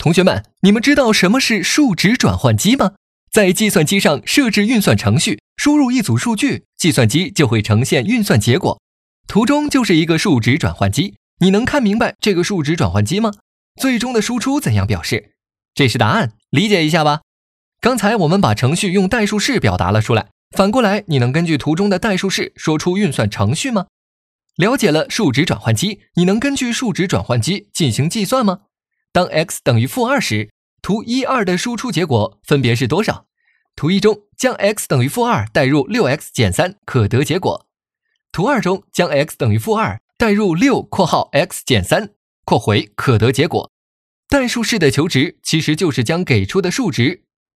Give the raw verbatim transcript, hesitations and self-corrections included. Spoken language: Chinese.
同学们，你们知道什么是数值转换机吗？在计算机上设置运算程序，输入一组数据，计算机就会呈现运算结果。图中就是一个数值转换机，你能看明白这个数值转换机吗？最终的输出怎样表示？这是答案，理解一下吧。刚才我们把程序用代数式表达了出来，反过来你能根据图中的代数式说出运算程序吗？了解了数值转换机，你能根据数值转换机进行计算吗？当 x 等于负二时，图一、二的输出结果分别是多少？图一中将 x 等于负二代入 六 x 减三可得结果。图二中将 x 等于负二代入六括号 x 减三括回可得结果。代数式的求值其实就是将给出的数值